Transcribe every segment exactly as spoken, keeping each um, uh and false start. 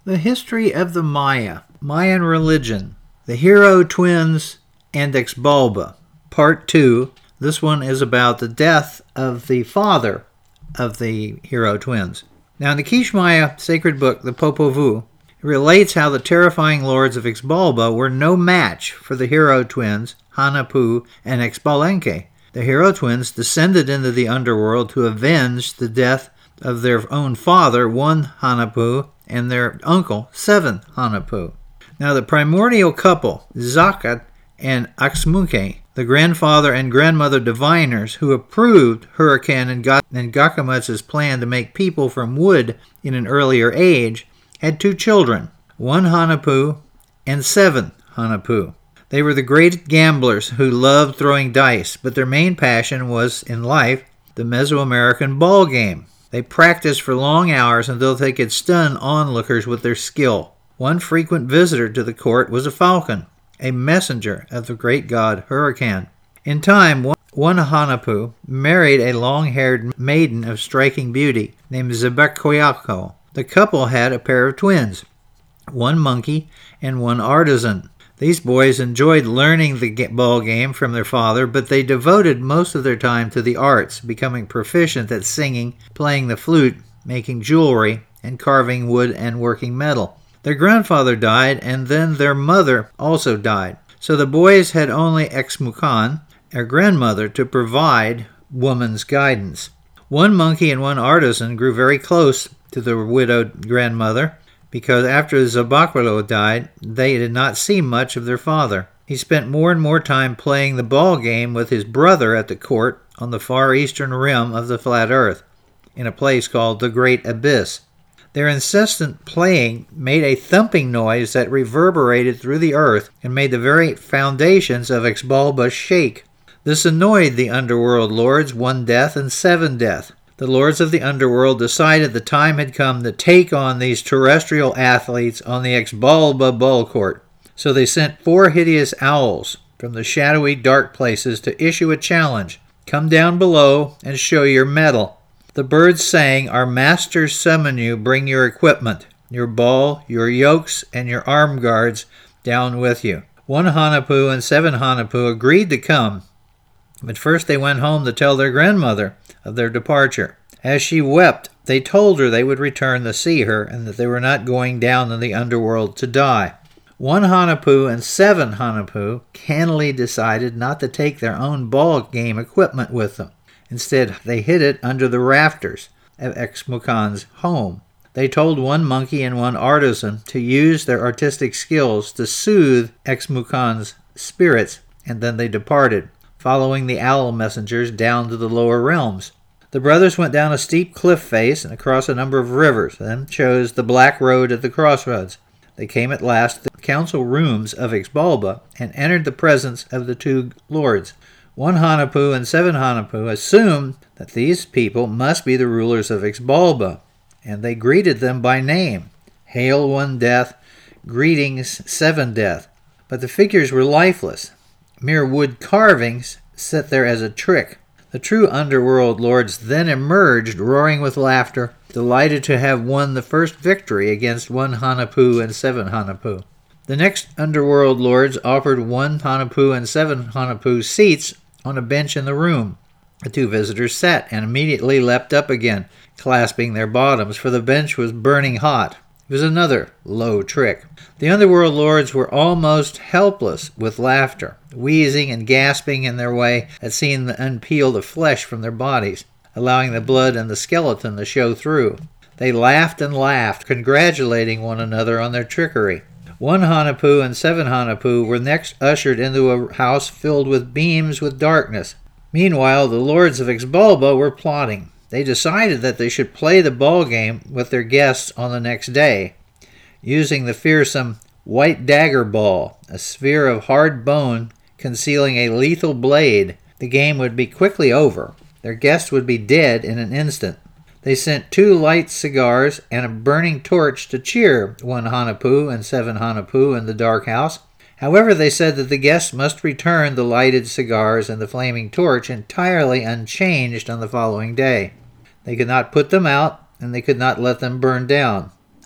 The history of the Maya, Mayan religion, the hero twins, and Ixbalba. Part two. This one is about the death of the father of the hero twins. Now in the Quiche Maya sacred book, the Popol Vuh, it relates how the terrifying lords of Ixbalba were no match for the hero twins, Hanapu and Xbalanque. The hero twins descended into the underworld to avenge the death of their own father, one Hanapu, and their uncle, seven Hanapu. Now the primordial couple, Zakat and Axmunke, the grandfather and grandmother diviners who approved Hurakan and, Ga- and Gakamutz's plan to make people from wood in an earlier age, had two children, one Hanapu and seven Hanapu. They were the great gamblers who loved throwing dice, but their main passion was, in life, the Mesoamerican ball game. They practiced for long hours until they could stun onlookers with their skill. One frequent visitor to the court was a falcon, a messenger of the great god Hurakan. In time, one, one Hanapu married a long-haired maiden of striking beauty named Zebekoyako. The couple had a pair of twins, one monkey and one artisan. These boys enjoyed learning the ball game from their father, but they devoted most of their time to the arts, becoming proficient at singing, playing the flute, making jewelry, and carving wood and working metal. Their grandfather died, and then their mother also died. So the boys had only Xmukan, their grandmother, to provide woman's guidance. One monkey and one artisan grew very close to the widowed grandmother, because after Zabakwalo died, they did not see much of their father. He spent more and more time playing the ball game with his brother at the court on the far eastern rim of the flat earth, in a place called the Great Abyss. Their incessant playing made a thumping noise that reverberated through the earth and made the very foundations of Ixbalba shake. This annoyed the underworld lords, one death and seven death. The lords of the underworld decided the time had come to take on these terrestrial athletes on the Ixbalba ball court. So they sent four hideous owls from the shadowy dark places to issue a challenge. Come down below and show your mettle. The birds sang, "Our masters summon you, bring your equipment, your ball, your yokes, and your arm guards down with you." One Hanapu and seven Hanapu agreed to come, but first they went home to tell their grandmother of their departure. As she wept, they told her they would return to see her and that they were not going down in the underworld to die. One Hanapu and seven Hanapu cannily decided not to take their own ball game equipment with them. Instead, they hid it under the rafters of Xmukan's home. They told one monkey and one artisan to use their artistic skills to soothe Xmukan's spirits, and then they departed, following the owl messengers down to the lower realms. The brothers went down a steep cliff face and across a number of rivers, then chose the black road at the crossroads. They came at last to the council rooms of Ixbalba and entered the presence of the two lords. One Hanapu and seven Hanapu assumed that these people must be the rulers of Ixbalba, and they greeted them by name. Hail, one death, greetings, seven death. But the figures were lifeless, mere wood carvings set there as a trick. The true underworld lords then emerged, roaring with laughter, delighted to have won the first victory against one Hanapu and seven Hanapu. The next underworld lords offered one Hanapu and seven Hanapu seats on a bench in the room. The two visitors sat and immediately leapt up again, clasping their bottoms, for the bench was burning hot. It was another low trick. The underworld lords were almost helpless with laughter, wheezing and gasping in their way at seeing the unpeel the flesh from their bodies, allowing the blood and the skeleton to show through. They laughed and laughed, congratulating one another on their trickery. One Hanapu and seven Hanapu were next ushered into a house filled with beams with darkness. Meanwhile, the lords of Ixbalba were plotting. They decided that they should play the ball game with their guests on the next day, using the fearsome white dagger ball, a sphere of hard bone concealing a lethal blade. The game would be quickly over. Their guests would be dead in an instant. They sent two light cigars and a burning torch to cheer one Hanapu and seven Hanapu in the dark house. However, they said that the guests must return the lighted cigars and the flaming torch entirely unchanged on the following day. They could not put them out, and they could not let them burn down.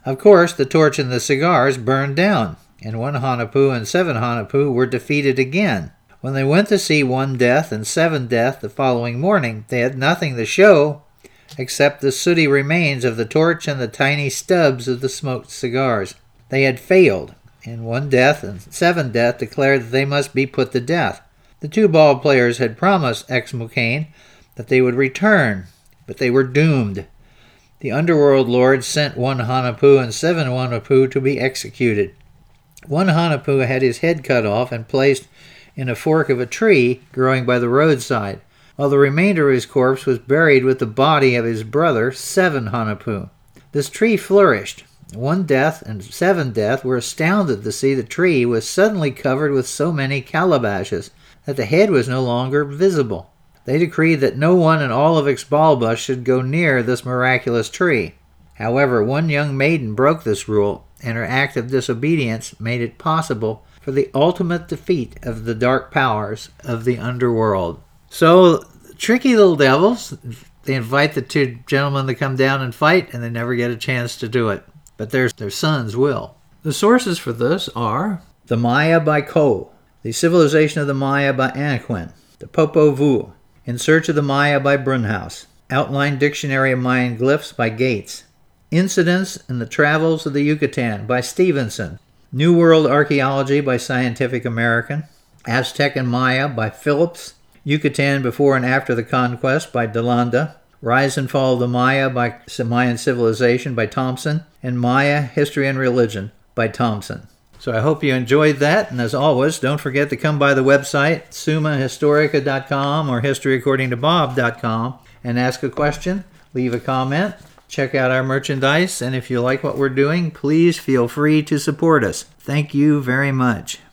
Of course, the torch and the cigars burned down, and one Hanapu and seven Hanapu were defeated again. When they went to see One Death and Seven Death the following morning, they had nothing to show except the sooty remains of the torch and the tiny stubs of the smoked cigars. They had failed, and One Death and Seven Death declared that they must be put to death. The two ball players had promised Exmocane that they would return, but they were doomed. The underworld lord sent one Hanapu and seven Hanapu to be executed. One Hanapu had his head cut off and placed in a fork of a tree growing by the roadside, while the remainder of his corpse was buried with the body of his brother, Seven Hanapu. This tree flourished. One Death and Seven Death were astounded to see the tree was suddenly covered with so many calabashes that the head was no longer visible. They decreed that no one in all of Ixbalba should go near this miraculous tree. However, one young maiden broke this rule, and her act of disobedience made it possible for the ultimate defeat of the dark powers of the underworld. So, tricky little devils, they invite the two gentlemen to come down and fight, and they never get a chance to do it. But their, their sons will. The sources for this are The Maya by Ko, The Civilization of the Maya by Anaquin, The Popol Vuh, In Search of the Maya by Brunhaus, Outline Dictionary of Mayan Glyphs by Gates, Incidents in the Travels of the Yucatan by Stevenson, New World Archaeology by Scientific American, Aztec and Maya by Phillips, Yucatan Before and After the Conquest by DeLanda, Rise and Fall of the Maya by Mayan Civilization by Thompson, and Maya, History and Religion by Thompson. So I hope you enjoyed that, and as always, don't forget to come by the website, summa historica dot com or history according to bob dot com, and ask a question, leave a comment, check out our merchandise, and if you like what we're doing, please feel free to support us. Thank you very much.